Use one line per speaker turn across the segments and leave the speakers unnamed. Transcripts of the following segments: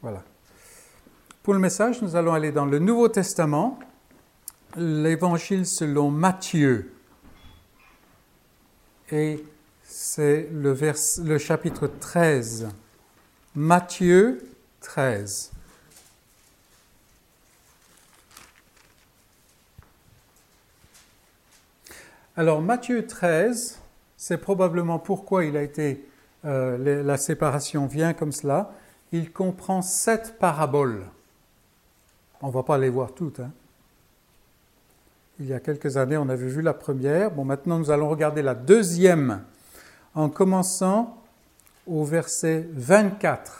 Voilà. Pour le message, nous allons aller dans le Nouveau Testament, l'Évangile selon Matthieu. Et c'est le chapitre 13. Matthieu 13. Alors, Matthieu 13, c'est probablement pourquoi il a été, la séparation vient comme cela. Il comprend 7 paraboles. On ne va pas les voir toutes. Il y a quelques années, on avait vu la première. Bon, maintenant, nous allons regarder la deuxième, en commençant au verset 24.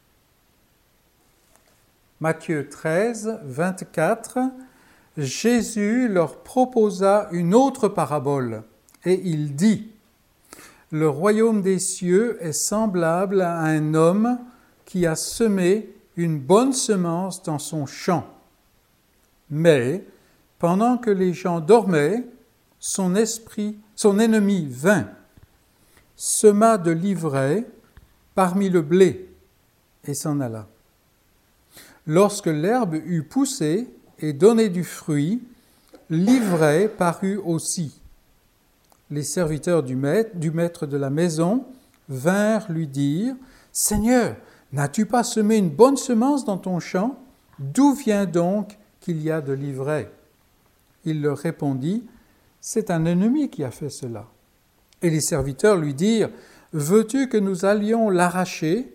Matthieu 13, 24. Jésus leur proposa une autre parabole, et il dit : « Le royaume des cieux est semblable à un homme qui a semé une bonne semence dans son champ. Mais, pendant que les gens dormaient, son ennemi vint, sema de l'ivraie parmi le blé, et s'en alla. Lorsque l'herbe eut poussé et donné du fruit, l'ivraie parut aussi. Les serviteurs du maître de la maison vinrent lui dire : « Seigneur, n'as-tu pas semé une bonne semence dans ton champ ? D'où vient donc qu'il y a de l'ivraie ?» Il leur répondit : « C'est un ennemi qui a fait cela. » Et les serviteurs lui dirent : « Veux-tu que nous allions l'arracher ? »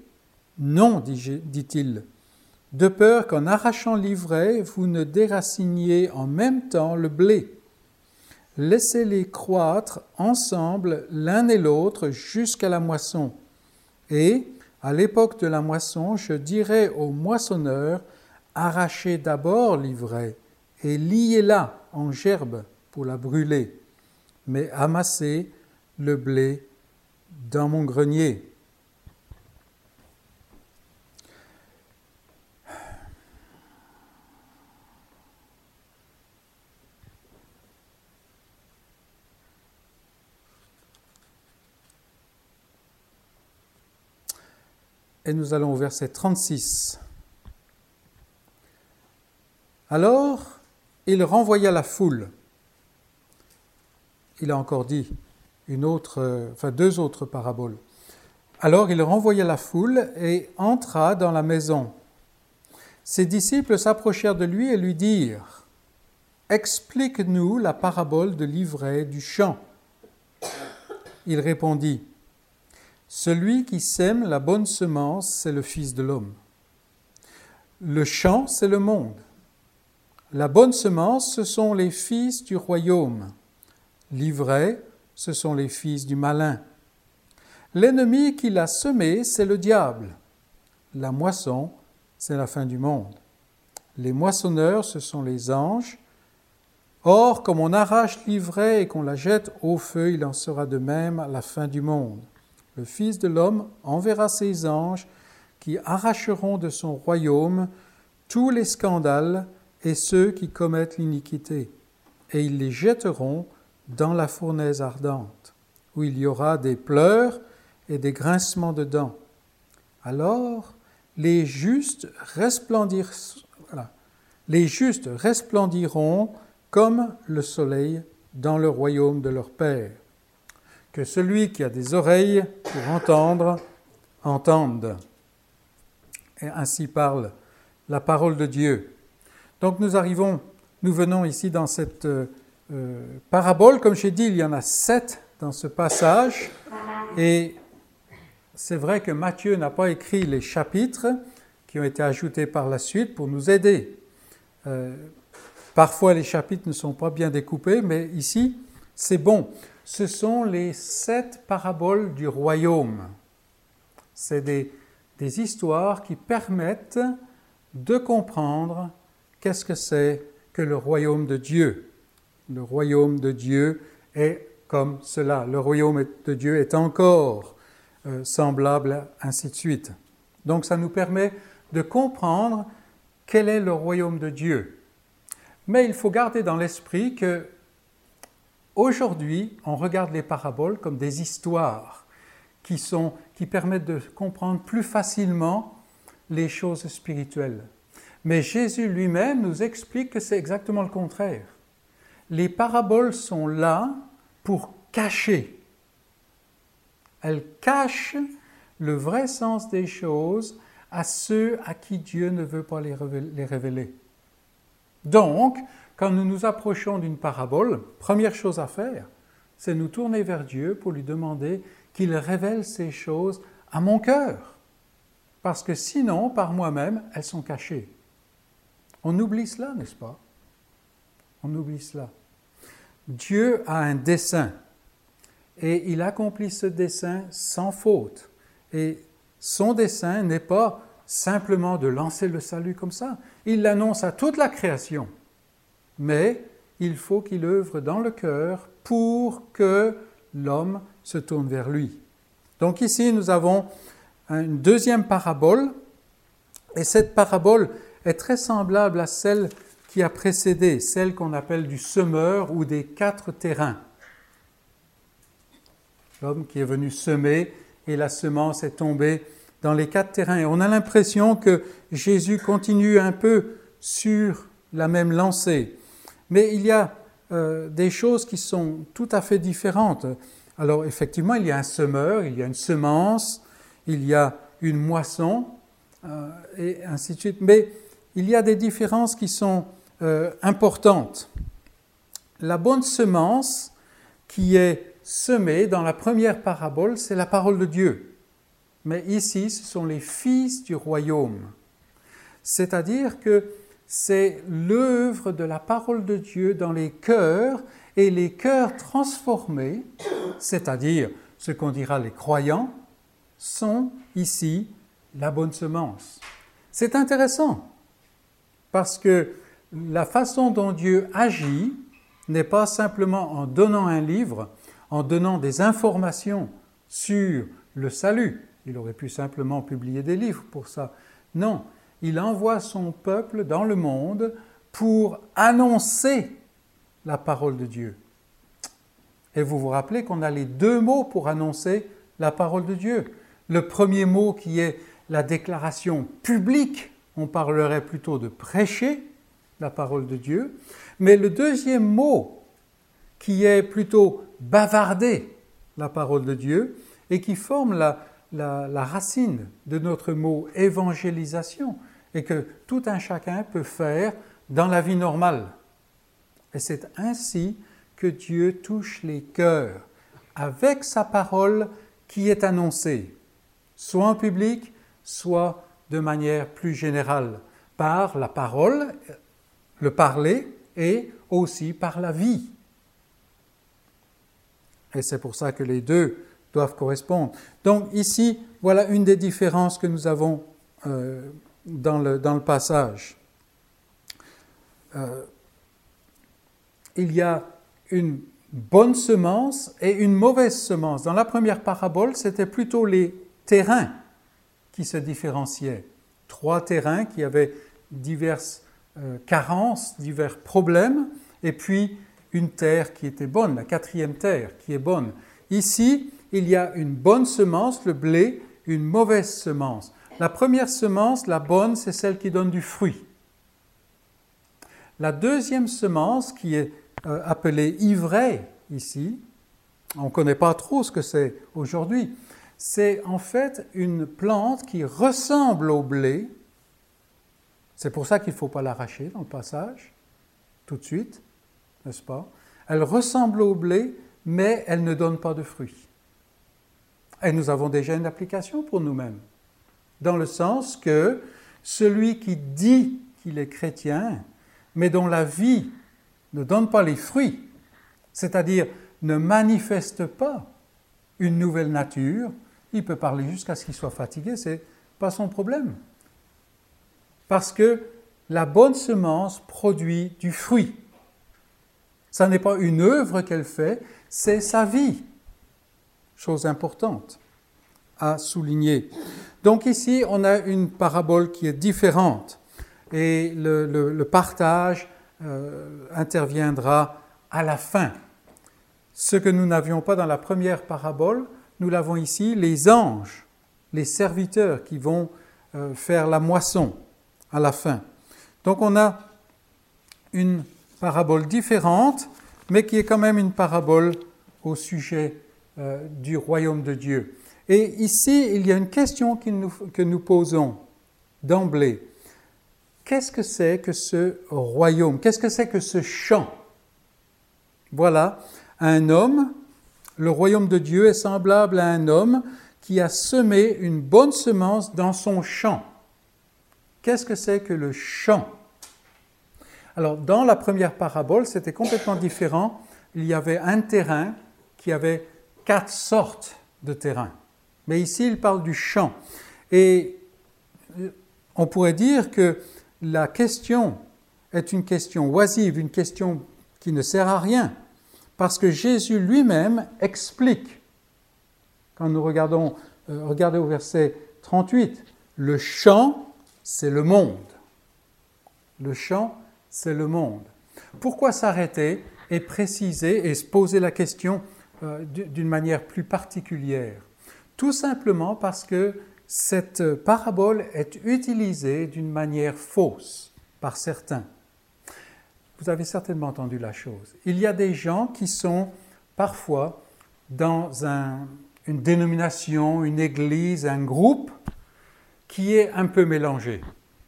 « Non, dit-il, de peur qu'en arrachant l'ivraie, vous ne déraciniez en même temps le blé. Laissez-les croître ensemble l'un et l'autre jusqu'à la moisson. Et, à l'époque de la moisson, je dirai aux moissonneurs : arrachez d'abord l'ivraie et liez-la en gerbes pour la brûler, mais amassez le blé dans mon grenier. » Et nous allons au verset 36. Alors, il renvoya la foule. Il a encore dit deux autres paraboles. Alors, il renvoya la foule et entra dans la maison. Ses disciples s'approchèrent de lui et lui dirent : « Explique-nous la parabole de l'ivraie du champ. » Il répondit : « Celui qui sème la bonne semence, c'est le Fils de l'homme. Le champ, c'est le monde. La bonne semence, ce sont les fils du royaume. L'ivraie, ce sont les fils du malin. L'ennemi qui l'a semé, c'est le diable. La moisson, c'est la fin du monde. Les moissonneurs, ce sont les anges. Or, comme on arrache l'ivraie et qu'on la jette au feu, il en sera de même à la fin du monde. Le Fils de l'homme enverra ses anges qui arracheront de son royaume tous les scandales et ceux qui commettent l'iniquité, et ils les jetteront dans la fournaise ardente, où il y aura des pleurs et des grincements de dents. Alors, les justes resplendiront comme le soleil dans le royaume de leur Père. Que celui qui a des oreilles pour entendre, entende. Et ainsi parle la parole de Dieu. Donc nous venons ici dans cette parabole. Comme j'ai dit, il y en a 7 dans ce passage. Et c'est vrai que Matthieu n'a pas écrit les chapitres qui ont été ajoutés par la suite pour nous aider. Parfois, les chapitres ne sont pas bien découpés, mais ici, c'est bon. Ce sont les 7 paraboles du royaume. C'est des histoires qui permettent de comprendre qu'est-ce que c'est que le royaume de Dieu. Le royaume de Dieu est comme cela. Le royaume de Dieu est encore semblable, ainsi de suite. Donc ça nous permet de comprendre quel est le royaume de Dieu. Mais il faut garder dans l'esprit que aujourd'hui, on regarde les paraboles comme des histoires qui permettent de comprendre plus facilement les choses spirituelles. Mais Jésus lui-même nous explique que c'est exactement le contraire. Les paraboles sont là pour cacher. Elles cachent le vrai sens des choses à ceux à qui Dieu ne veut pas les révéler. Donc, quand nous nous approchons d'une parabole, première chose à faire, c'est nous tourner vers Dieu pour lui demander qu'il révèle ces choses à mon cœur. Parce que sinon, par moi-même, elles sont cachées. On oublie cela, n'est-ce pas? On oublie cela. Dieu a un dessein et il accomplit ce dessein sans faute. Et son dessein n'est pas simplement de lancer le salut comme ça. Il l'annonce à toute la création. Mais il faut qu'il œuvre dans le cœur pour que l'homme se tourne vers lui. Donc ici, nous avons une deuxième parabole. Et cette parabole est très semblable à celle qui a précédé, celle qu'on appelle du semeur ou des 4 terrains. L'homme qui est venu semer et la semence est tombée dans les 4 terrains. Et on a l'impression que Jésus continue un peu sur la même lancée. Mais il y a des choses qui sont tout à fait différentes. Alors effectivement, il y a un semeur, il y a une semence, il y a une moisson, et ainsi de suite. Mais il y a des différences qui sont importantes. La bonne semence qui est semée dans la première parabole, c'est la parole de Dieu. Mais ici, ce sont les fils du royaume. C'est-à-dire que c'est l'œuvre de la parole de Dieu dans les cœurs, et les cœurs transformés, c'est-à-dire ce qu'on dira les croyants, sont ici la bonne semence. C'est intéressant, parce que la façon dont Dieu agit n'est pas simplement en donnant un livre, en donnant des informations sur le salut. Il aurait pu simplement publier des livres pour ça. Non, il envoie son peuple dans le monde pour annoncer la parole de Dieu. Et vous vous rappelez qu'on a les 2 mots pour annoncer la parole de Dieu. Le premier mot qui est la déclaration publique, on parlerait plutôt de prêcher la parole de Dieu. Mais le deuxième mot qui est plutôt bavarder la parole de Dieu et qui forme la racine de notre mot évangélisation et que tout un chacun peut faire dans la vie normale. Et c'est ainsi que Dieu touche les cœurs avec sa parole qui est annoncée, soit en public, soit de manière plus générale, par la parole, le parler et aussi par la vie. Et c'est pour ça que les 2 doivent correspondre. Donc ici, voilà une des différences que nous avons dans le passage. Il y a une bonne semence et une mauvaise semence. Dans la première parabole, c'était plutôt les terrains qui se différenciaient. 3 terrains qui avaient diverses carences, divers problèmes, et puis une terre qui était bonne, la 4e terre qui est bonne. Ici, il y a une bonne semence, le blé, une mauvaise semence. La première semence, la bonne, c'est celle qui donne du fruit. La deuxième semence, qui est appelée ivraie ici, on ne connaît pas trop ce que c'est aujourd'hui, c'est en fait une plante qui ressemble au blé. C'est pour ça qu'il ne faut pas l'arracher dans le passage, tout de suite, n'est-ce pas? Elle ressemble au blé, mais elle ne donne pas de fruits. Et nous avons déjà une application pour nous-mêmes, dans le sens que celui qui dit qu'il est chrétien, mais dont la vie ne donne pas les fruits, c'est-à-dire ne manifeste pas une nouvelle nature, il peut parler jusqu'à ce qu'il soit fatigué, ce n'est pas son problème. Parce que la bonne semence produit du fruit. Ça n'est pas une œuvre qu'elle fait, c'est sa vie. Chose importante à souligner. Donc ici, on a une parabole qui est différente et le partage interviendra à la fin. Ce que nous n'avions pas dans la première parabole, nous l'avons ici, les anges, les serviteurs qui vont faire la moisson à la fin. Donc on a une parabole différente, mais qui est quand même une parabole au sujet du royaume de Dieu. Et ici, il y a une question que nous posons d'emblée. Qu'est-ce que c'est que ce royaume? Qu'est-ce que c'est que ce champ? Voilà, un homme, le royaume de Dieu est semblable à un homme qui a semé une bonne semence dans son champ. Qu'est-ce que c'est que le champ? Alors, dans la première parabole, c'était complètement différent. Il y avait un terrain qui avait 4 sortes de terrains. Mais ici, il parle du champ. Et on pourrait dire que la question est une question oisive, une question qui ne sert à rien, parce que Jésus lui-même explique. Quand nous regardez au verset 38, le champ, c'est le monde. Le champ, c'est le monde. Pourquoi s'arrêter et préciser et se poser la question d'une manière plus particulière? Tout simplement parce que cette parabole est utilisée d'une manière fausse par certains. Vous avez certainement entendu la chose. Il y a des gens qui sont parfois dans une dénomination, une église, un groupe qui est un peu mélangé.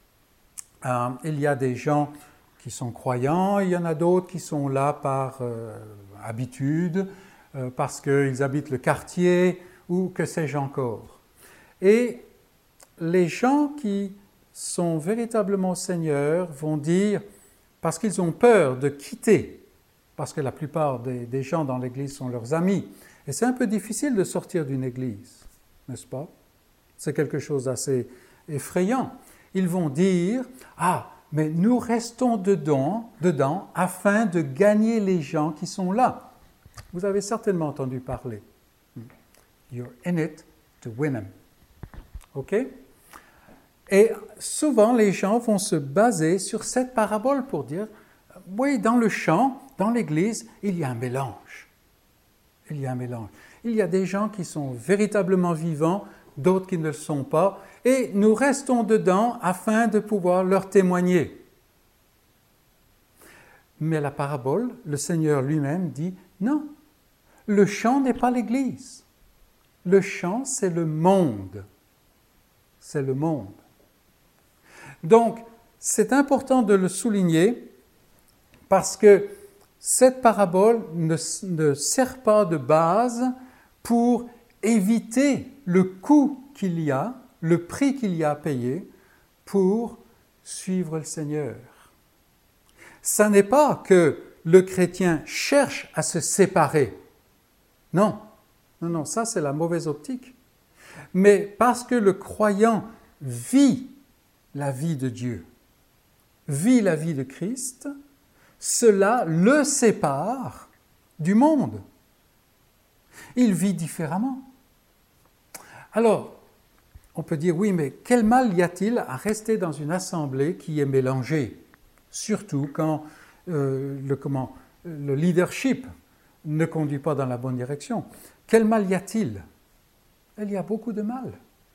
Il y a des gens qui sont croyants, il y en a d'autres qui sont là par habitude, parce qu'ils habitent le quartier ou que sais-je encore. Et les gens qui sont véritablement Seigneur vont dire, parce qu'ils ont peur de quitter, parce que la plupart des gens dans l'Église sont leurs amis, et c'est un peu difficile de sortir d'une Église, n'est-ce pas? C'est quelque chose d'assez effrayant. Ils vont dire, mais nous restons dedans afin de gagner les gens qui sont là. Vous avez certainement entendu parler. You're in it to win them. OK? Et souvent, les gens vont se baser sur cette parabole pour dire, oui, dans le champ, dans l'Église, il y a un mélange. Il y a un mélange. Il y a des gens qui sont véritablement vivants, d'autres qui ne le sont pas, et nous restons dedans afin de pouvoir leur témoigner. Mais la parabole, le Seigneur lui-même dit, non, le champ n'est pas l'Église. Le champ, c'est le monde. C'est le monde. Donc, c'est important de le souligner parce que cette parabole ne sert pas de base pour éviter le coût qu'il y a, le prix qu'il y a à payer pour suivre le Seigneur. Ça n'est pas que le chrétien cherche à se séparer. Non, ça c'est la mauvaise optique. Mais parce que le croyant vit la vie de Dieu, vit la vie de Christ, cela le sépare du monde. Il vit différemment. Alors, on peut dire, oui, mais quel mal y a-t-il à rester dans une assemblée qui est mélangée, surtout quand le leadership ne conduit pas dans la bonne direction. Quel mal y a-t-il? Il y a beaucoup de mal,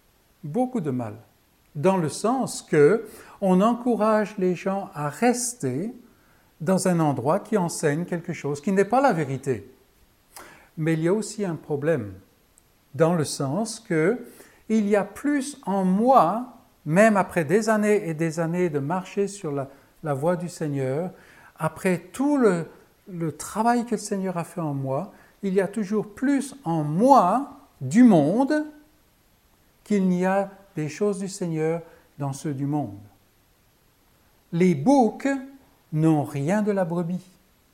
dans le sens que on encourage les gens à rester dans un endroit qui enseigne quelque chose qui n'est pas la vérité. Mais il y a aussi un problème, dans le sens que il y a plus en moi, même après des années et des années de marcher sur la voie du Seigneur, après tout le travail que le Seigneur a fait en moi, il y a toujours plus en moi du monde qu'il n'y a des choses du Seigneur dans ceux du monde. Les boucs n'ont rien de la brebis.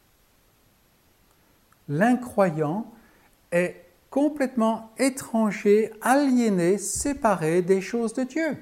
L'incroyant est complètement étranger, aliéné, séparé des choses de Dieu.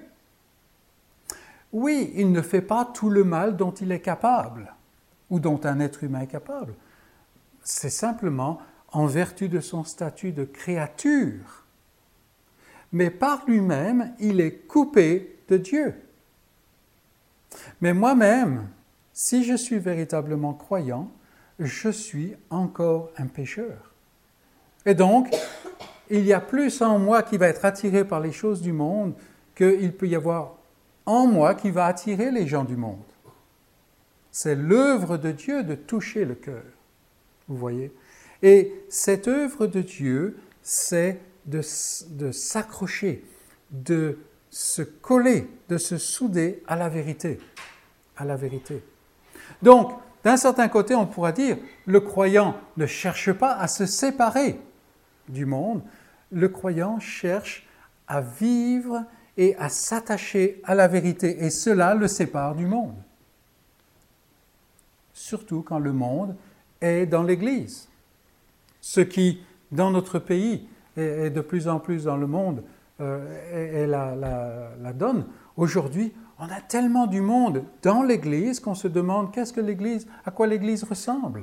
Oui, il ne fait pas tout le mal dont il est capable, ou dont un être humain est capable. C'est simplement en vertu de son statut de créature. Mais par lui-même, il est coupé de Dieu. Mais moi-même, si je suis véritablement croyant, je suis encore un pécheur. Et donc, il y a plus en moi qui va être attiré par les choses du monde qu'il peut y avoir en moi qui va attirer les gens du monde. C'est l'œuvre de Dieu de toucher le cœur, vous voyez. Et cette œuvre de Dieu, c'est de s'accrocher, de se coller, de se souder à la vérité. À la vérité. Donc, d'un certain côté, on pourra dire, le croyant ne cherche pas à se séparer du monde, le croyant cherche à vivre et à s'attacher à la vérité, et cela le sépare du monde. Surtout quand le monde est dans l'Église. Ce qui, dans notre pays, et de plus en plus dans le monde, est la donne. Aujourd'hui, on a tellement du monde dans l'Église qu'on se demande qu'est-ce que l'Église, à quoi l'Église ressemble.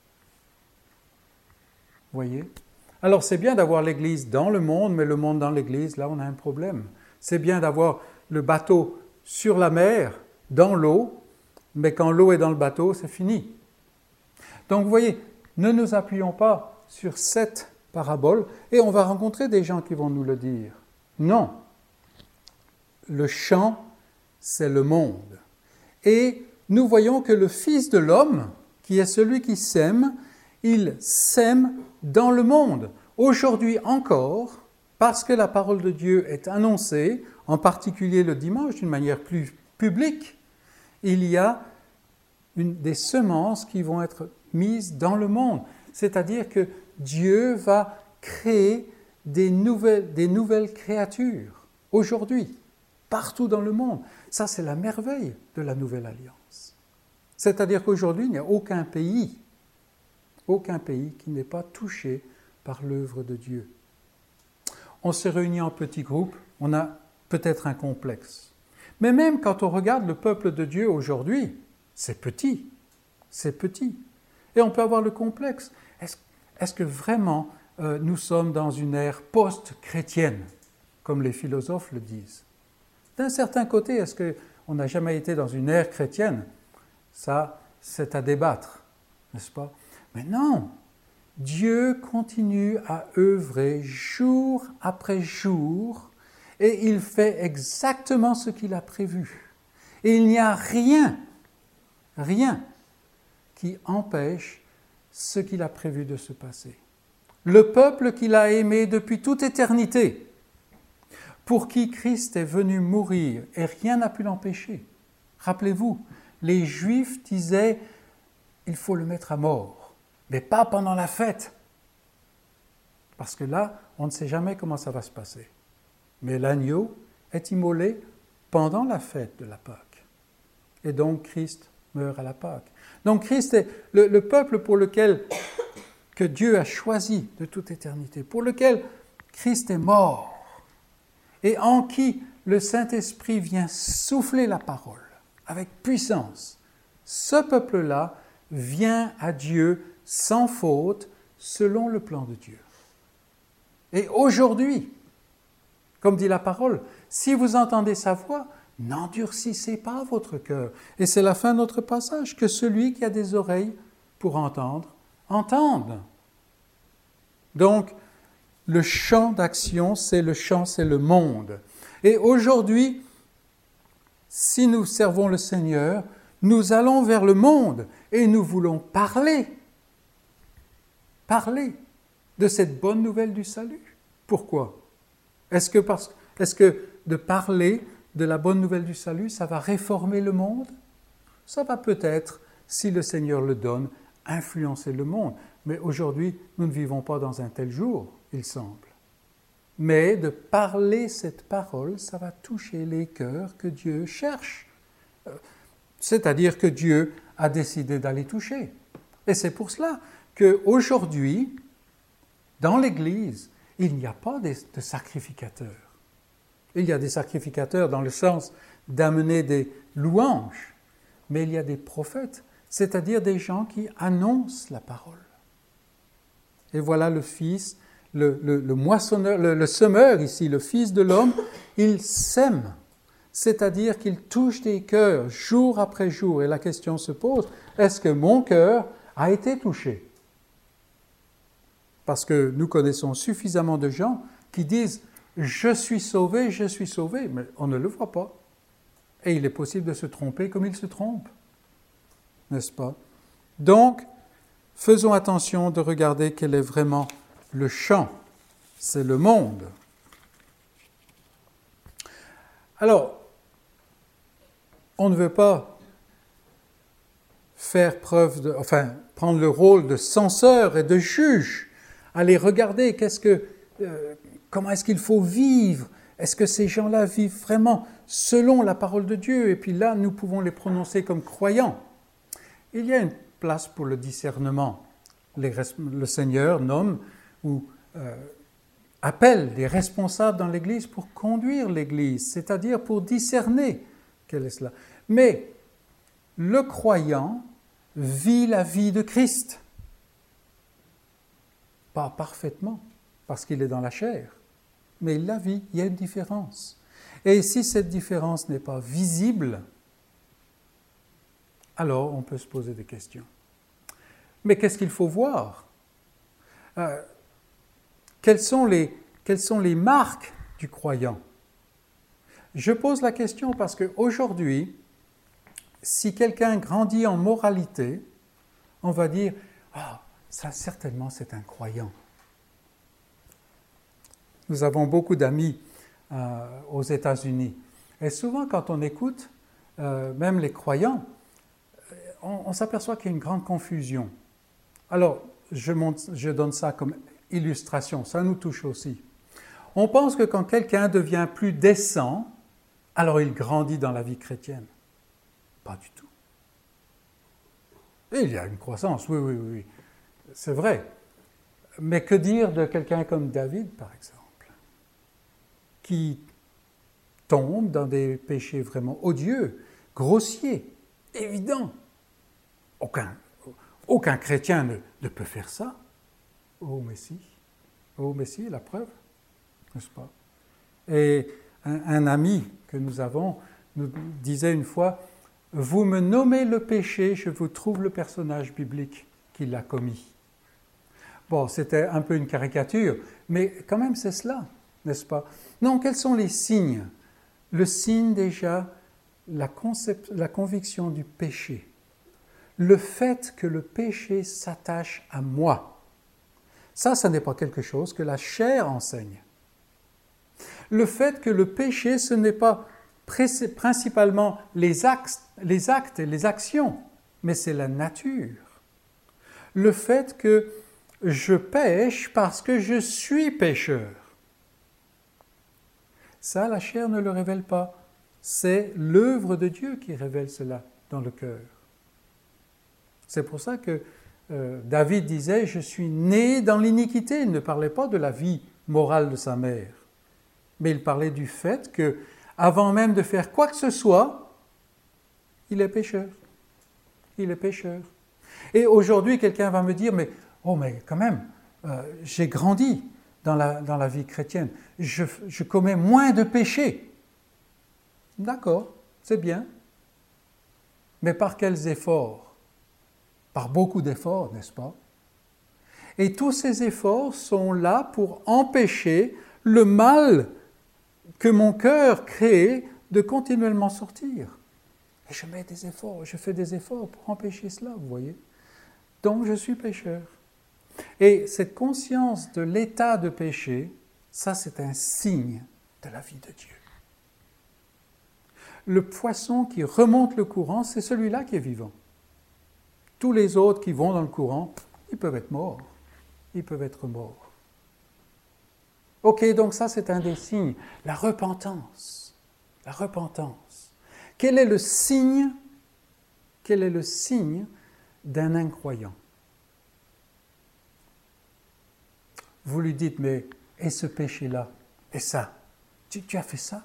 Vous voyez? Alors c'est bien d'avoir l'Église dans le monde, mais le monde dans l'Église, là on a un problème. C'est bien d'avoir le bateau sur la mer, dans l'eau, mais quand l'eau est dans le bateau, c'est fini. Donc vous voyez, ne nous appuyons pas sur cette parabole, et on va rencontrer des gens qui vont nous le dire. Non, le champ, c'est le monde. Et nous voyons que le Fils de l'homme, qui est celui qui sème, il sème dans le monde. Aujourd'hui encore, parce que la parole de Dieu est annoncée, en particulier le dimanche d'une manière plus publique, il y a des semences qui vont être mises dans le monde. C'est-à-dire que Dieu va créer des nouvelles créatures aujourd'hui, partout dans le monde. Ça, c'est la merveille de la Nouvelle Alliance. C'est-à-dire qu'aujourd'hui, il n'y a aucun pays qui n'est pas touché par l'œuvre de Dieu. On se réunit en petits groupes, on a peut-être un complexe. Mais même quand on regarde le peuple de Dieu aujourd'hui, c'est petit. Et on peut avoir le complexe. Est-ce que vraiment nous sommes dans une ère post-chrétienne, comme les philosophes le disent? D'un certain côté, est-ce qu'on n'a jamais été dans une ère chrétienne? Ça, c'est à débattre, n'est-ce pas? Mais non, Dieu continue à œuvrer jour après jour et il fait exactement ce qu'il a prévu. Et il n'y a rien qui empêche ce qu'il a prévu de se passer. Le peuple qu'il a aimé depuis toute éternité, pour qui Christ est venu mourir et rien n'a pu l'empêcher. Rappelez-vous, les Juifs disaient « il faut le mettre à mort », mais pas pendant la fête. Parce que là, on ne sait jamais comment ça va se passer. Mais l'agneau est immolé pendant la fête de la Pâque. Et donc Christ meurt à la Pâque. Donc Christ est le peuple pour lequel que Dieu a choisi de toute éternité, pour lequel Christ est mort, et en qui le Saint-Esprit vient souffler la parole avec puissance. Ce peuple-là vient à Dieu sans faute, selon le plan de Dieu. Et aujourd'hui, comme dit la parole, si vous entendez sa voix, n'endurcissez pas votre cœur. Et c'est la fin de notre passage, que celui qui a des oreilles pour entendre, entende. Donc, le champ d'action, c'est le monde. Et aujourd'hui, si nous servons le Seigneur, nous allons vers le monde et nous voulons parler de cette bonne nouvelle du salut. Pourquoi? Est-ce que de parler de la bonne nouvelle du salut, ça va réformer le monde? Ça va peut-être, si le Seigneur le donne, influencer le monde. Mais aujourd'hui, nous ne vivons pas dans un tel jour, il semble. Mais de parler cette parole, ça va toucher les cœurs que Dieu cherche. C'est-à-dire que Dieu a décidé d'aller toucher. Et c'est pour cela qu'aujourd'hui, dans l'Église, il n'y a pas de sacrificateurs. Il y a des sacrificateurs dans le sens d'amener des louanges, mais il y a des prophètes, c'est-à-dire des gens qui annoncent la parole. Et voilà le Fils, le moissonneur, le semeur ici, le Fils de l'homme, il sème, c'est-à-dire qu'il touche des cœurs jour après jour. Et la question se pose, est-ce que mon cœur a été touché? Parce que nous connaissons suffisamment de gens qui disent je suis sauvé, mais on ne le voit pas. Et il est possible de se tromper comme il se trompe, n'est-ce pas? Donc, faisons attention de regarder quel est vraiment le champ, c'est le monde. Alors, on ne veut pas prendre le rôle de censeur et de juge, aller regarder comment est-ce qu'il faut vivre, est-ce que ces gens-là vivent vraiment selon la parole de Dieu, et puis là, nous pouvons les prononcer comme croyants. Il y a une place pour le discernement. Le Seigneur nomme ou appelle les responsables dans l'Église pour conduire l'Église, c'est-à-dire pour discerner quel est cela. Mais le croyant vit la vie de Christ. Pas parfaitement, parce qu'il est dans la chair, mais il la vit, il y a une différence. Et si cette différence n'est pas visible, alors on peut se poser des questions. Mais qu'est-ce qu'il faut voir? Quelles sont les marques du croyant? Je pose la question parce qu'aujourd'hui, si quelqu'un grandit en moralité, on va dire « Ah, ça certainement c'est un croyant ». Nous avons beaucoup d'amis aux États-Unis. Et souvent quand on écoute, même les croyants, on s'aperçoit qu'il y a une grande confusion. Alors, je donne ça comme illustration, ça nous touche aussi. On pense que quand quelqu'un devient plus décent, alors il grandit dans la vie chrétienne. Pas du tout. Et il y a une croissance, oui, c'est vrai. Mais que dire de quelqu'un comme David, par exemple, qui tombe dans des péchés vraiment odieux, grossiers, évidents. Aucun chrétien ne peut faire ça. Oh Messie, la preuve, n'est-ce pas? Et un ami que nous avons nous disait une fois, « Vous me nommez le péché, je vous trouve le personnage biblique qui l'a commis. » Bon, c'était un peu une caricature, mais quand même c'est cela, n'est-ce pas? Non, quels sont les signes? Le signe déjà, la conviction du péché. Le fait que le péché s'attache à moi. Ça n'est pas quelque chose que la chair enseigne. Le fait que le péché, ce n'est pas principalement les actes et les actions, mais c'est la nature. Le fait que je pêche parce que je suis pécheur. Ça, la chair ne le révèle pas. C'est l'œuvre de Dieu qui révèle cela dans le cœur. C'est pour ça que David disait « Je suis né dans l'iniquité ». Il ne parlait pas de la vie morale de sa mère, mais il parlait du fait que, avant même de faire quoi que ce soit, il est pécheur. Il est pécheur. Et aujourd'hui, quelqu'un va me dire « mais quand même, j'ai grandi dans la vie chrétienne. Je commets moins de péchés. » D'accord, c'est bien. Mais par quels efforts? Par beaucoup d'efforts, n'est-ce pas? Et tous ces efforts sont là pour empêcher le mal que mon cœur crée de continuellement sortir. Et je fais des efforts pour empêcher cela, vous voyez. Donc je suis pécheur. Et cette conscience de l'état de péché, ça c'est un signe de la vie de Dieu. Le poisson qui remonte le courant, c'est celui-là qui est vivant. Tous les autres qui vont dans le courant, ils peuvent être morts. Ils peuvent être morts. Ok, donc ça c'est un des signes. La repentance. La repentance. Quel est le signe d'un incroyant? Vous lui dites, mais et ce péché-là? Et ça? Tu as fait ça?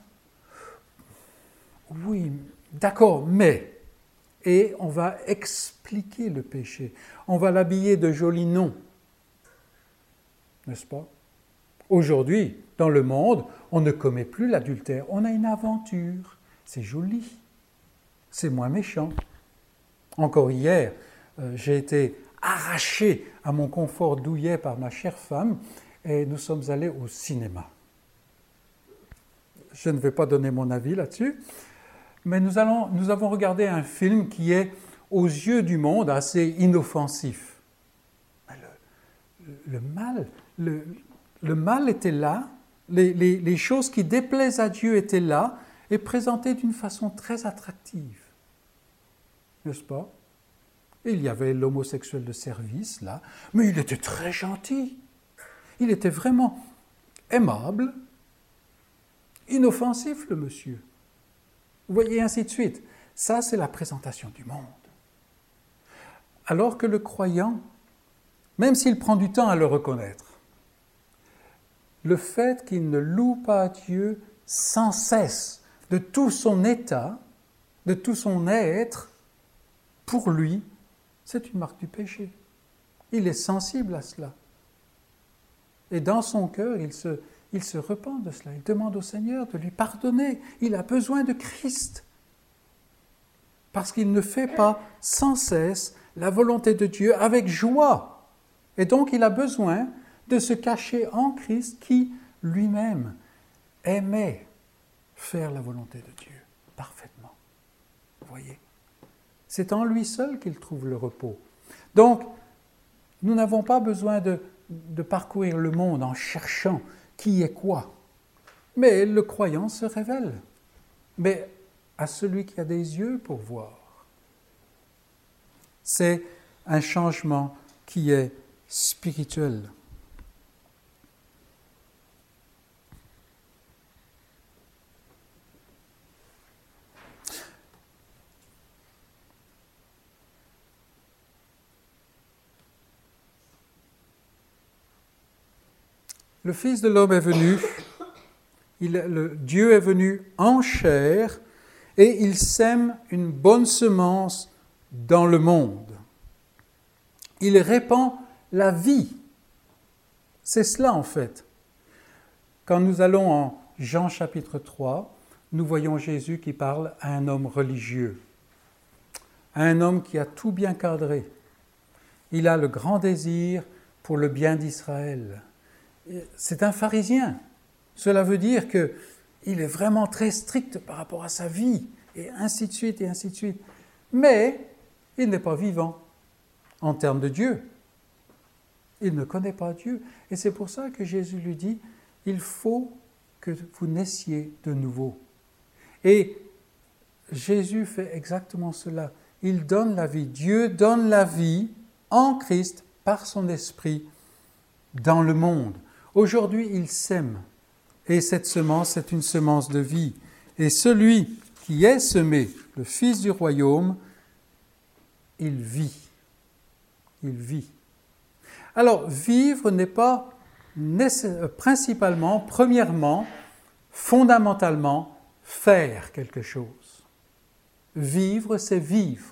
Oui, d'accord, mais... Et on va expliquer le péché. On va l'habiller de jolis noms. N'est-ce pas? Aujourd'hui, dans le monde, on ne commet plus l'adultère. On a une aventure. C'est joli. C'est moins méchant. Encore hier, j'ai été arraché à mon confort douillet par ma chère femme et nous sommes allés au cinéma. je ne vais pas donner mon avis là-dessus, mais nous avons regardé un film qui est, aux yeux du monde, assez inoffensif. Le mal était là, les choses qui déplaisent à Dieu étaient là, et présentées d'une façon très attractive. N'est-ce pas? Il y avait l'homosexuel de service, là, mais il était très gentil. Il était vraiment aimable, inoffensif, le monsieur. Vous voyez, ainsi de suite. Ça, c'est la présentation du monde. Alors que le croyant, même s'il prend du temps à le reconnaître, le fait qu'il ne loue pas Dieu sans cesse de tout son état, de tout son être, pour lui, c'est une marque du péché. Il est sensible à cela. Et dans son cœur, il se repent de cela. Il demande au Seigneur de lui pardonner. Il a besoin de Christ. Parce qu'il ne fait pas sans cesse la volonté de Dieu avec joie. Et donc, il a besoin de se cacher en Christ qui, lui-même, aimait faire la volonté de Dieu parfaitement. Vous voyez? C'est en lui seul qu'il trouve le repos. Donc, nous n'avons pas besoin de parcourir le monde en cherchant qui est quoi. Mais le croyant se révèle. Mais à celui qui a des yeux pour voir. C'est un changement qui est spirituel. Le Fils de l'homme est venu, Dieu est venu en chair et il sème une bonne semence dans le monde. Il répand la vie. C'est cela en fait. Quand nous allons en Jean chapitre 3, nous voyons Jésus qui parle à un homme religieux, à un homme qui a tout bien cadré. Il a le grand désir pour le bien d'Israël. C'est un pharisien. Cela veut dire qu'il est vraiment très strict par rapport à sa vie, et ainsi de suite, et ainsi de suite. Mais il n'est pas vivant en termes de Dieu. Il ne connaît pas Dieu. Et c'est pour ça que Jésus lui dit, il faut que vous naissiez de nouveau. Et Jésus fait exactement cela. Il donne la vie. Dieu donne la vie en Christ par son esprit dans le monde. Aujourd'hui, il sème. Et cette semence, c'est une semence de vie. Et celui qui est semé, le Fils du royaume, il vit. Il vit. Alors, vivre n'est pas principalement, premièrement, fondamentalement, faire quelque chose. Vivre, c'est vivre.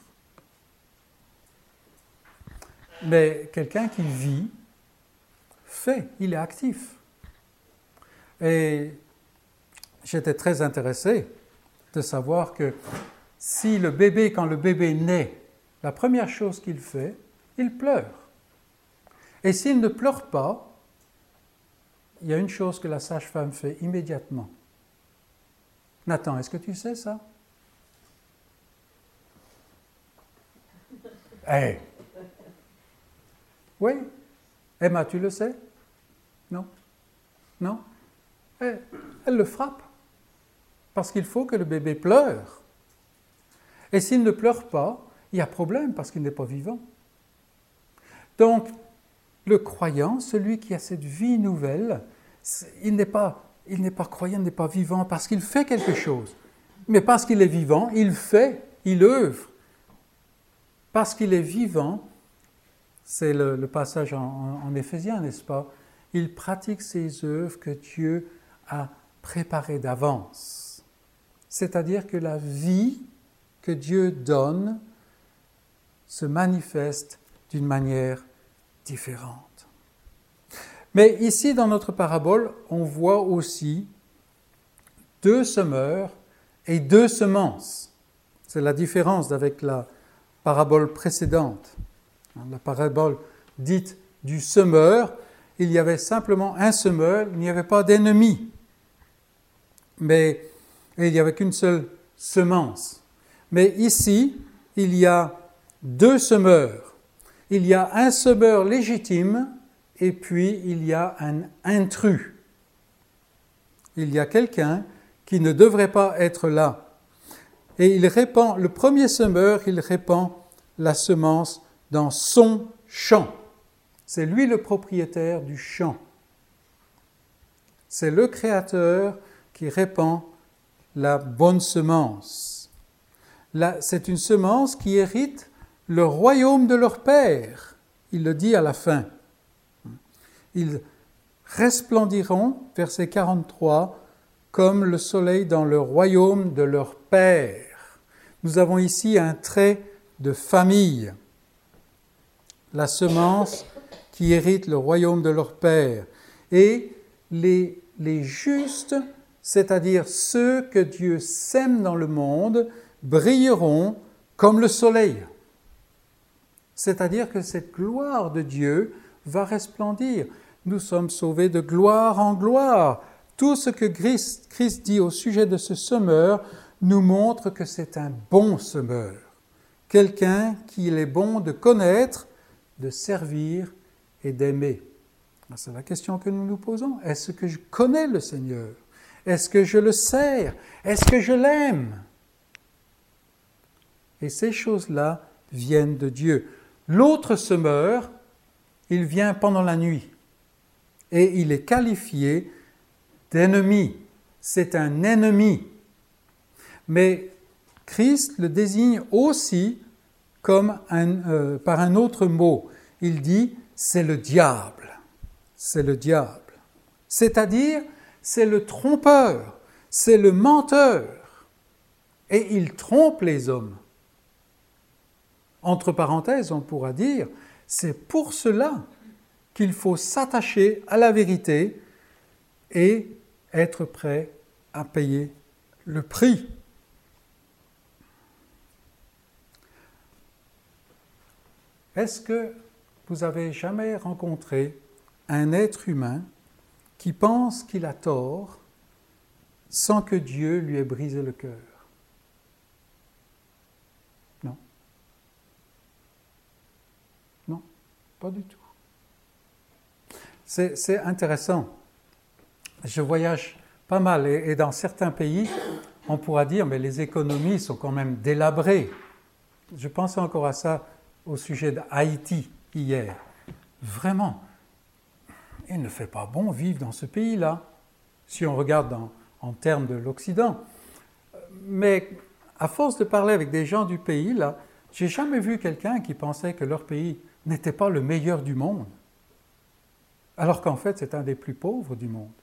Mais quelqu'un qui vit, fait, il est actif. Et j'étais très intéressé de savoir que si quand le bébé naît, la première chose qu'il fait, il pleure. Et s'il ne pleure pas, il y a une chose que la sage-femme fait immédiatement. Nathan, est-ce que tu sais ça? Hey. Oui? Emma, tu le sais? Non? Non? Elle le frappe. Parce qu'il faut que le bébé pleure. Et s'il ne pleure pas, il y a problème parce qu'il n'est pas vivant. Donc, le croyant, celui qui a cette vie nouvelle, il n'est pas croyant, il n'est pas vivant parce qu'il fait quelque chose. Mais parce qu'il est vivant, il fait, il œuvre. Parce qu'il est vivant, c'est le passage en Éphésiens, n'est-ce pas? Il pratique ces œuvres que Dieu a préparées d'avance. C'est-à-dire que la vie que Dieu donne se manifeste d'une manière différente. Mais ici, dans notre parabole, on voit aussi 2 semeurs et 2 semences. C'est la différence avec la parabole précédente. La parabole dite du semeur, il y avait simplement un semeur, il n'y avait pas d'ennemi. mais il n'y avait qu'une seule semence. Mais ici, il y a deux semeurs. Il y a un semeur légitime et puis il y a un intrus. Il y a quelqu'un qui ne devrait pas être là. Et il répand, le premier semeur, il répand la semence dans son champ. C'est lui le propriétaire du champ. C'est le Créateur qui répand la bonne semence. Là, c'est une semence qui hérite le royaume de leur Père. Il le dit à la fin. Ils resplendiront, verset 43, comme le soleil dans le royaume de leur Père. Nous avons ici un trait de famille. La semence qui hérite le royaume de leur Père. Et les justes, c'est-à-dire ceux que Dieu sème dans le monde, brilleront comme le soleil. C'est-à-dire que cette gloire de Dieu va resplendir. Nous sommes sauvés de gloire en gloire. Tout ce que Christ dit au sujet de ce semeur nous montre que c'est un bon semeur. Quelqu'un qu'il est bon de connaître, de servir et d'aimer. C'est la question que nous nous posons. Est-ce que je connais le Seigneur? Est-ce que je le sers? Est-ce que je l'aime? Et ces choses-là viennent de Dieu. L'autre semeur, il vient pendant la nuit et il est qualifié d'ennemi. C'est un ennemi. Mais Christ le désigne aussi comme par un autre mot. Il dit « c'est le diable ». C'est le diable. C'est-à-dire, c'est le trompeur, c'est le menteur. Et il trompe les hommes. Entre parenthèses, on pourra dire, c'est pour cela qu'il faut s'attacher à la vérité et être prêt à payer le prix. Est-ce que vous avez jamais rencontré un être humain qui pense qu'il a tort sans que Dieu lui ait brisé le cœur? Non. Non, pas du tout. C'est intéressant. Je voyage pas mal et dans certains pays, on pourra dire, mais les économies sont quand même délabrées. Je pensais encore à ça au sujet d'Haïti hier. Vraiment, il ne fait pas bon vivre dans ce pays-là, si on regarde en termes de l'Occident. Mais à force de parler avec des gens du pays, là, j'ai jamais vu quelqu'un qui pensait que leur pays n'était pas le meilleur du monde, alors qu'en fait, c'est un des plus pauvres du monde.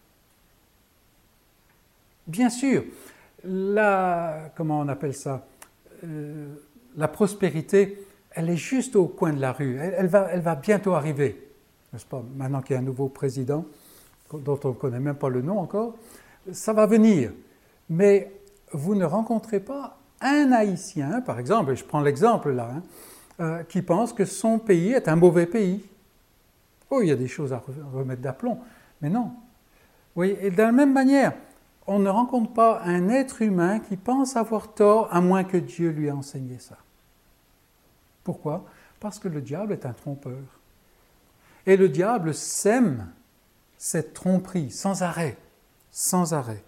Bien sûr, comment on appelle ça, la prospérité, elle est juste au coin de la rue. Elle va bientôt arriver, n'est-ce pas? Maintenant qu'il y a un nouveau président, dont on ne connaît même pas le nom encore, ça va venir. Mais vous ne rencontrez pas un Haïtien, par exemple, et je prends l'exemple là, qui pense que son pays est un mauvais pays. Oh, il y a des choses à remettre d'aplomb, mais non. Oui, et de la même manière, on ne rencontre pas un être humain qui pense avoir tort, à moins que Dieu lui ait enseigné ça. Pourquoi? Parce que le diable est un trompeur. Et le diable sème cette tromperie sans arrêt, sans arrêt.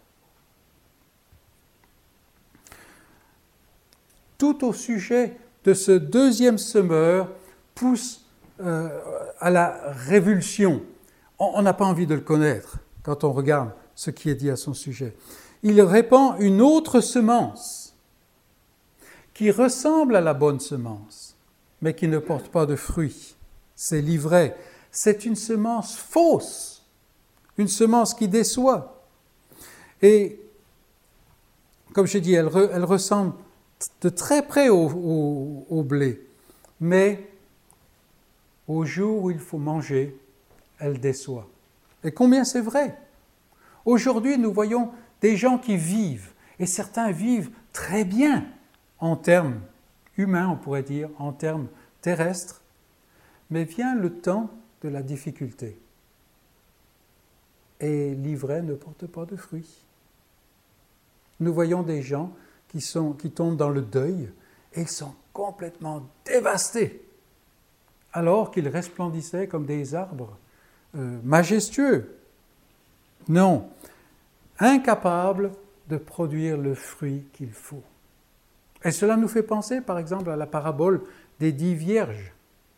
Tout au sujet de ce deuxième semeur pousse à la révulsion. On n'a pas envie de le connaître quand on regarde ce qui est dit à son sujet. Il répand une autre semence qui ressemble à la bonne semence, mais qui ne porte pas de fruits. C'est l'ivraie. C'est une semence fausse, une semence qui déçoit. Et, comme j'ai dit, elle ressemble de très près au blé, mais au jour où il faut manger, elle déçoit. Et combien c'est vrai? Aujourd'hui, nous voyons des gens qui vivent, et certains vivent très bien en termes humains, on pourrait dire, en termes terrestres, mais vient le temps de la difficulté. Et l'ivraie ne porte pas de fruits. Nous voyons des gens qui tombent dans le deuil et ils sont complètement dévastés, alors qu'ils resplendissaient comme des arbres majestueux. Non, incapables de produire le fruit qu'il faut. Et cela nous fait penser, par exemple, à la parabole des 10 vierges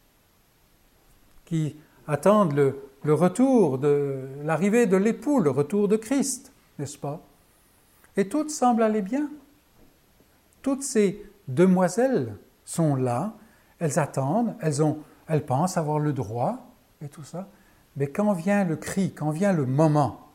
qui attendent le retour l'arrivée de l'époux, le retour de Christ, n'est-ce pas? Et toutes semblent aller bien. Toutes ces demoiselles sont là, elles attendent, elles pensent avoir le droit et tout ça. Mais quand vient le cri, quand vient le moment,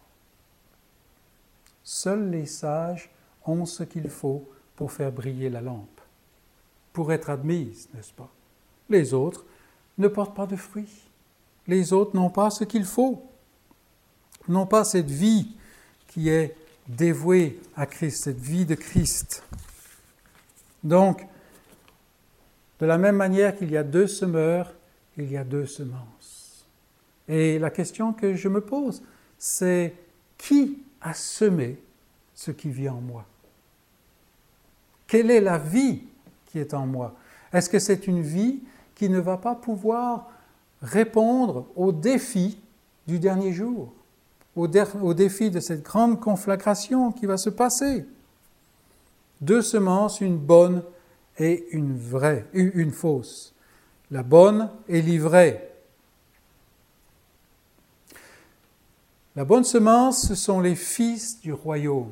seuls les sages ont ce qu'il faut pour faire briller la lampe, pour être admises, n'est-ce pas? Les autres ne portent pas de fruits. Les autres n'ont pas ce qu'il faut, n'ont pas cette vie qui est dévouée à Christ, cette vie de Christ. Donc, de la même manière qu'il y a 2 semeurs, il y a 2 semences. Et la question que je me pose, c'est qui a semé ce qui vit en moi? Quelle est la vie qui est en moi? Est-ce que c'est une vie qui ne va pas pouvoir répondre aux défis du dernier jour, aux défis de cette grande conflagration qui va se passer? 2 semences, une bonne et une fausse. La bonne est l'ivrée. La bonne semence, ce sont les fils du royaume.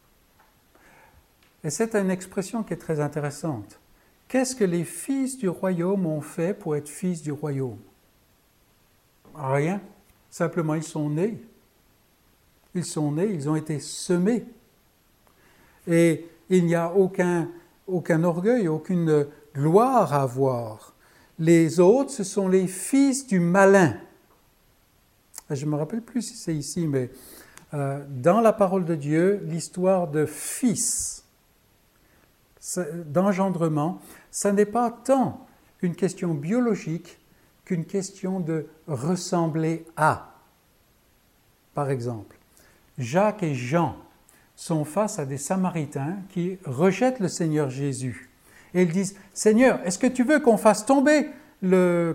Et c'est une expression qui est très intéressante. Qu'est-ce que les fils du royaume ont fait pour être fils du royaume? Rien. Simplement, ils sont nés. Ils sont nés, ils ont été semés. Et il n'y a aucun orgueil, aucune gloire à avoir. Les autres, ce sont les fils du malin. Je ne me rappelle plus si c'est ici, mais dans la parole de Dieu, l'histoire de fils, d'engendrement, ça n'est pas tant une question biologique qu'une question de ressembler à. Par exemple, Jacques et Jean sont face à des Samaritains qui rejettent le Seigneur Jésus. Et ils disent, « Seigneur, est-ce que tu veux qu'on fasse tomber le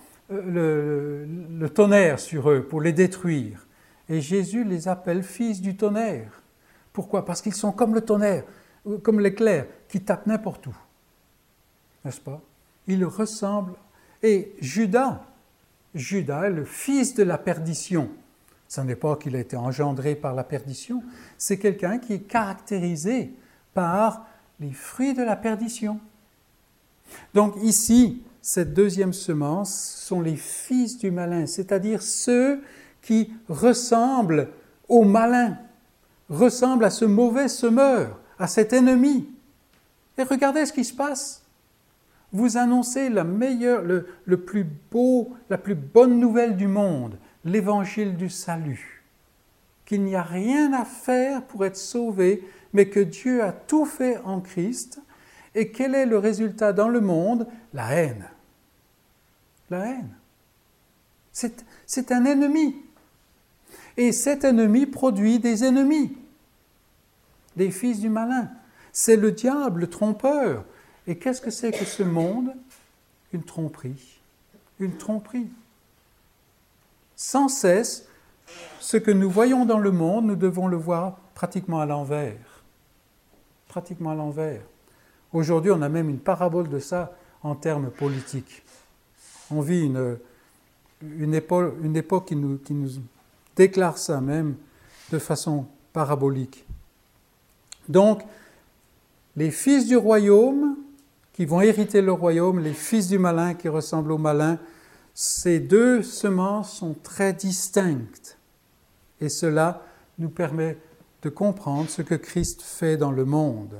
tonnerre sur eux pour les détruire ?» Et Jésus les appelle fils du tonnerre. Pourquoi? Parce qu'ils sont comme le tonnerre, comme l'éclair, qui tape n'importe où. N'est-ce pas? Ils ressemblent. Et Judas est le fils de la perdition. Ce n'est pas qu'il a été engendré par la perdition, c'est quelqu'un qui est caractérisé par les fruits de la perdition. Donc ici, cette deuxième semence sont les fils du malin, c'est-à-dire ceux qui ressemblent au malin, ressemblent à ce mauvais semeur, à cet ennemi. Et regardez ce qui se passe. Vous annoncez la plus bonne nouvelle du monde, l'évangile du salut, qu'il n'y a rien à faire pour être sauvé, mais que Dieu a tout fait en Christ. Et quel est le résultat dans le monde? La haine. La haine. C'est un ennemi. Et cet ennemi produit des ennemis, des fils du malin. C'est le diable, le trompeur. Et qu'est-ce que c'est que ce monde? Une tromperie. Une tromperie. Sans cesse, ce que nous voyons dans le monde, nous devons le voir pratiquement à l'envers. Pratiquement à l'envers. Aujourd'hui, on a même une parabole de ça en termes politiques. On vit une époque qui nous déclare ça même de façon parabolique. Donc, les fils du royaume qui vont hériter le royaume, les fils du malin qui ressemblent au malin, ces 2 semences sont très distinctes. Et cela nous permet de comprendre ce que Christ fait dans le monde.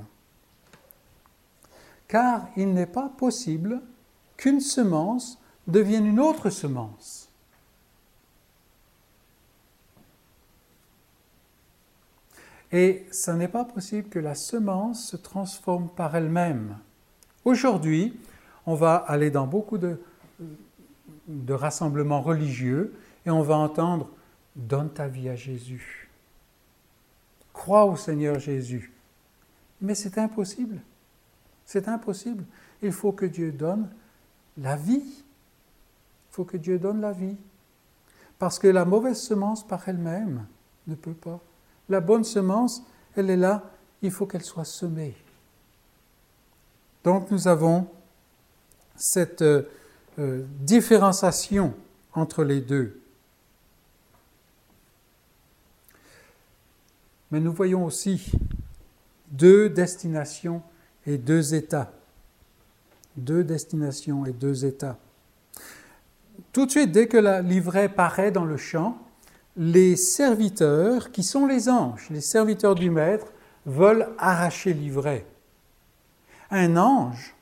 Car il n'est pas possible qu'une semence devienne une autre semence. Et ce n'est pas possible que la semence se transforme par elle-même. Aujourd'hui, on va aller dans beaucoup de rassemblements religieux et on va entendre « Donne ta vie à Jésus. Crois au Seigneur Jésus. Mais c'est impossible. C'est impossible. Il faut que Dieu donne la vie. Il faut que Dieu donne la vie. Parce que la mauvaise semence par elle-même ne peut pas. La bonne semence, elle est là, il faut qu'elle soit semée. Donc nous avons cette différenciation entre les deux. Mais nous voyons aussi deux destinations et deux états. Deux destinations et deux états. Tout de suite, dès que la livrée paraît dans le champ, les serviteurs, qui sont les anges, les serviteurs du Maître, veulent arracher l'ivraie. Un ange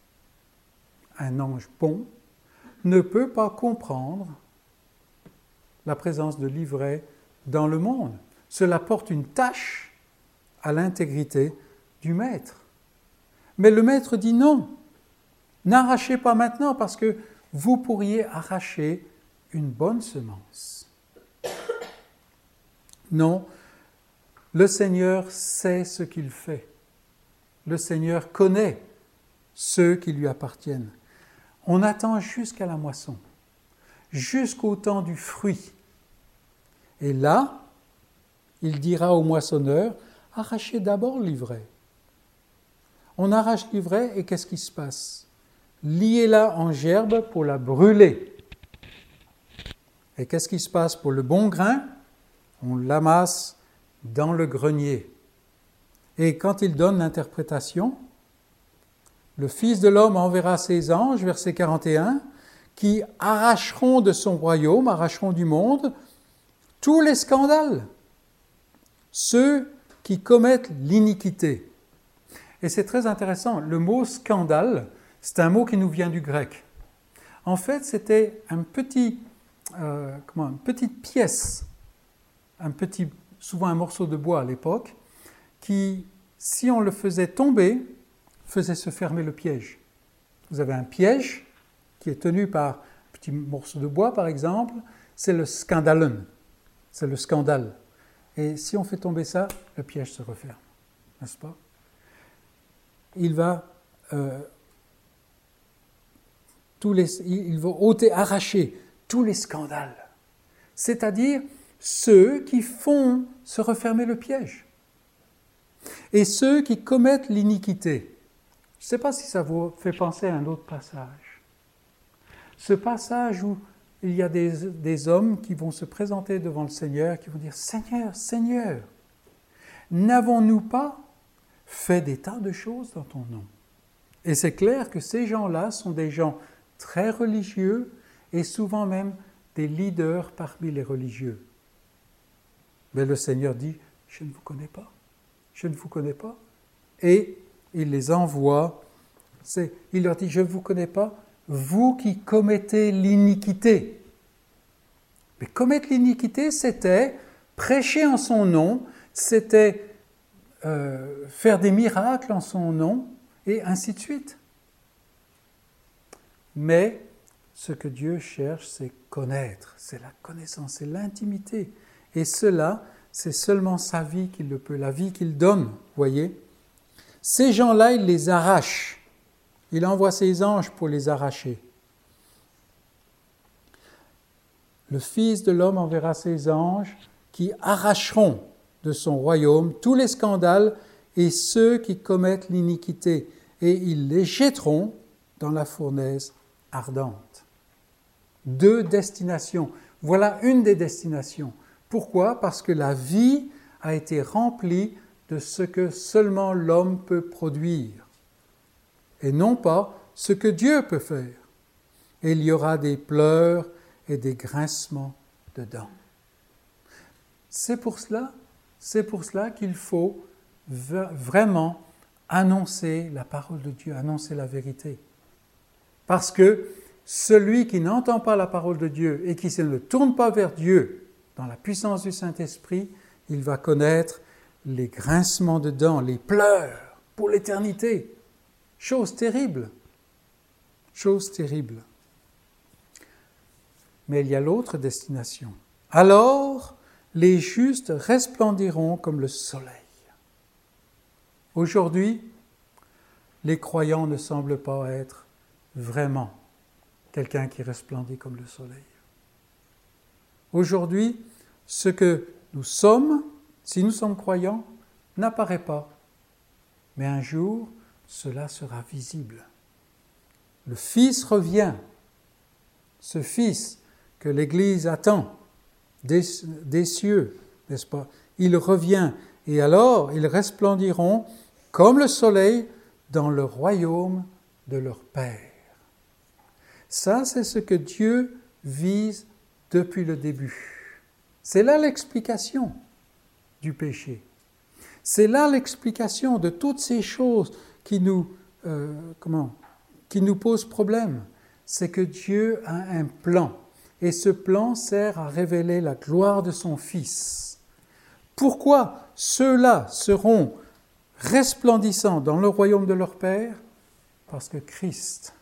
bon, ne peut pas comprendre la présence de l'ivraie dans le monde. Cela porte une tache à l'intégrité du Maître. Mais le Maître dit non, n'arrachez pas maintenant parce que vous pourriez arracher une bonne semence. Non, le Seigneur sait ce qu'il fait. Le Seigneur connaît ceux qui lui appartiennent. On attend jusqu'à la moisson, jusqu'au temps du fruit. Et là, il dira au moissonneur, arrachez d'abord l'ivraie. On arrache l'ivraie et qu'est-ce qui se passe? Liez-la en gerbe pour la brûler. Et qu'est-ce qui se passe pour le bon grain? On l'amasse dans le grenier. Et quand il donne l'interprétation, le Fils de l'homme enverra ses anges, verset 41, qui arracheront de son royaume, arracheront du monde, tous les scandales, ceux qui commettent l'iniquité. Et c'est très intéressant, le mot scandale, c'est un mot qui nous vient du grec. En fait, c'était une petite pièce, souvent un morceau de bois à l'époque, qui, si on le faisait tomber, faisait se fermer le piège. Vous avez un piège qui est tenu par un petit morceau de bois, par exemple, c'est le scandalon, c'est le scandale. Et si on fait tomber ça, le piège se referme, n'est-ce pas? Il va ôter, arracher tous les scandales, c'est-à-dire ceux qui font se refermer le piège et ceux qui commettent l'iniquité. Je ne sais pas si ça vous fait penser à un autre passage. Ce passage où il y a des hommes qui vont se présenter devant le Seigneur, qui vont dire « Seigneur, Seigneur, n'avons-nous pas fait des tas de choses dans ton nom ?» Et c'est clair que ces gens-là sont des gens très religieux et souvent même des leaders parmi les religieux. Mais le Seigneur dit « Je ne vous connais pas, je ne vous connais pas. » Et il les envoie, il leur dit « Je ne vous connais pas, vous qui commettez l'iniquité. » Mais commettre l'iniquité, c'était prêcher en son nom, c'était faire des miracles en son nom, et ainsi de suite. Mais ce que Dieu cherche, c'est connaître, c'est la connaissance, c'est l'intimité. Et cela, c'est seulement sa vie qu'il le peut, la vie qu'il donne, voyez. Ces gens-là, il les arrache. Il envoie ses anges pour les arracher. Le Fils de l'homme enverra ses anges qui arracheront de son royaume tous les scandales et ceux qui commettent l'iniquité, et ils les jetteront dans la fournaise ardente. Deux destinations. Voilà une des destinations. Pourquoi? Parce que la vie a été remplie de ce que seulement l'homme peut produire, et non pas ce que Dieu peut faire. Et il y aura des pleurs et des grincements de dents. C'est pour cela qu'il faut vraiment annoncer la parole de Dieu, annoncer la vérité. Parce que celui qui n'entend pas la parole de Dieu et qui ne se tourne pas vers Dieu dans la puissance du Saint-Esprit, il va connaître les grincements de dents, les pleurs pour l'éternité. Chose terrible. Chose terrible. Mais il y a l'autre destination. Alors, les justes resplendiront comme le soleil. Aujourd'hui, les croyants ne semblent pas être vraiment quelqu'un qui resplendit comme le soleil. Aujourd'hui, ce que nous sommes, si nous sommes croyants, n'apparaît pas. Mais un jour, cela sera visible. Le Fils revient. Ce Fils que l'Église attend des cieux, n'est-ce pas? Il revient et alors ils resplendiront comme le soleil dans le royaume de leur Père. Ça, c'est ce que Dieu vise depuis le début. C'est là l'explication du péché. C'est là l'explication de toutes ces choses qui nous posent problème. C'est que Dieu a un plan. Et ce plan sert à révéler la gloire de son Fils. Pourquoi ceux-là seront resplendissants dans le royaume de leur Père? Parce que Christ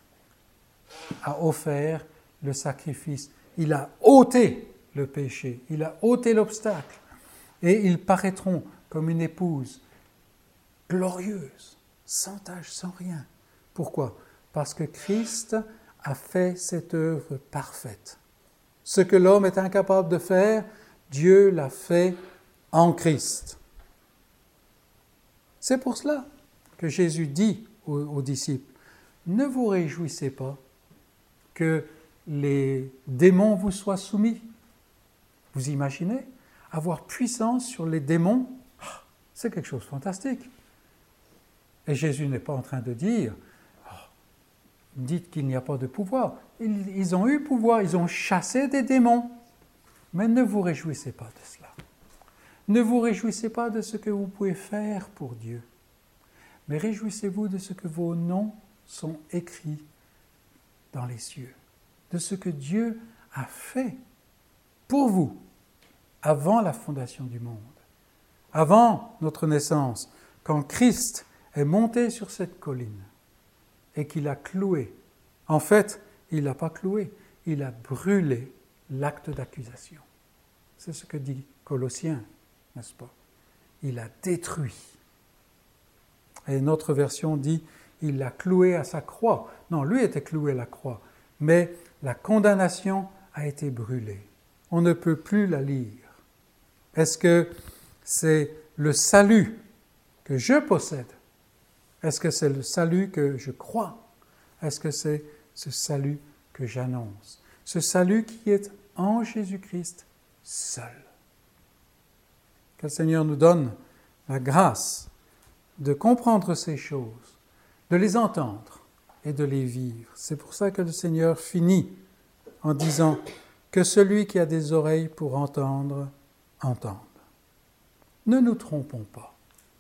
a offert le sacrifice. Il a ôté le péché. Il a ôté l'obstacle. Et ils paraîtront comme une épouse glorieuse, sans tache, sans rien. Pourquoi? Parce que Christ a fait cette œuvre parfaite. Ce que l'homme est incapable de faire, Dieu l'a fait en Christ. C'est pour cela que Jésus dit aux disciples, ne vous réjouissez pas que les démons vous soient soumis. Vous imaginez avoir puissance sur les démons? C'est quelque chose de fantastique. Et Jésus n'est pas en train de dire, dites qu'il n'y a pas de pouvoir. Ils ont eu pouvoir, ils ont chassé des démons. Mais ne vous réjouissez pas de cela. Ne vous réjouissez pas de ce que vous pouvez faire pour Dieu. Mais réjouissez-vous de ce que vos noms sont écrits dans les cieux. De ce que Dieu a fait pour vous avant la fondation du monde. Avant notre naissance, quand Christ est monté sur cette colline et qu'il a cloué. En fait, il n'a pas cloué, il a brûlé l'acte d'accusation. C'est ce que dit Colossiens, n'est-ce pas? Il a détruit. Et notre version dit, il l'a cloué à sa croix. Non, lui était cloué à la croix, mais la condamnation a été brûlée. On ne peut plus la lire. Est-ce que c'est le salut que je possède? Est-ce que c'est le salut que je crois? Est-ce que c'est ce salut que j'annonce? Ce salut qui est en Jésus-Christ seul. Que le Seigneur nous donne la grâce de comprendre ces choses, de les entendre et de les vivre. C'est pour ça que le Seigneur finit en disant que celui qui a des oreilles pour entendre, entende. Ne nous trompons pas.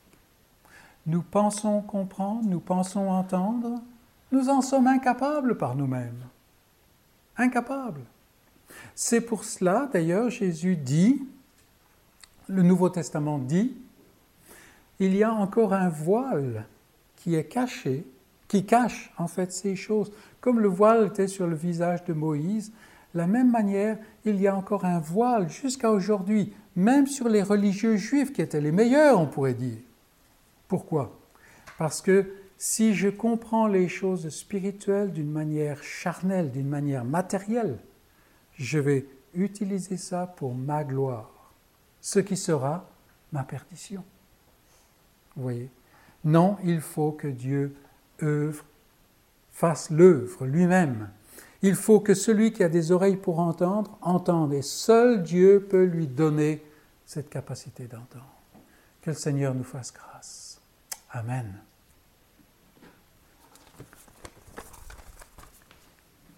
Nous pensons comprendre, nous pensons entendre, nous en sommes incapables par nous-mêmes. Incapables. C'est pour cela, d'ailleurs, Jésus dit, le Nouveau Testament dit, il y a encore un voile qui est caché, qui cache en fait ces choses. Comme le voile était sur le visage de Moïse, de la même manière, il y a encore un voile jusqu'à aujourd'hui, même sur les religieux juifs qui étaient les meilleurs, on pourrait dire. Pourquoi? Parce que si je comprends les choses spirituelles d'une manière charnelle, d'une manière matérielle, je vais utiliser ça pour ma gloire, ce qui sera ma perdition. Vous voyez? Non, il faut que Dieu fasse l'œuvre lui-même. Il faut que celui qui a des oreilles pour entendre, entende. Et seul Dieu peut lui donner cette capacité d'entendre. Que le Seigneur nous fasse grâce. Amen.